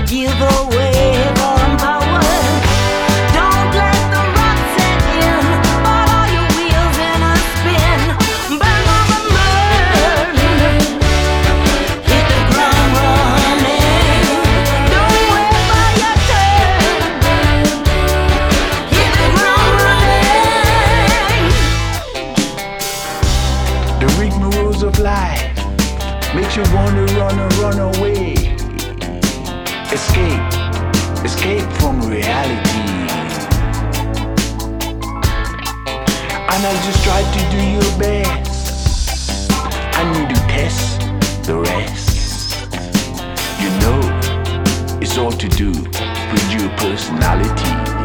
give away from power. Don't let the rock set in, but all your wheels in a spin. Burn, mama, burn. Hit the ground running. Don't wait for your turn. Hit the ground running. The rigmaroles of life makes you wanna run away. Escape from reality. And I just try to do your best, and you detest the rest. You know, it's all to do with your personality.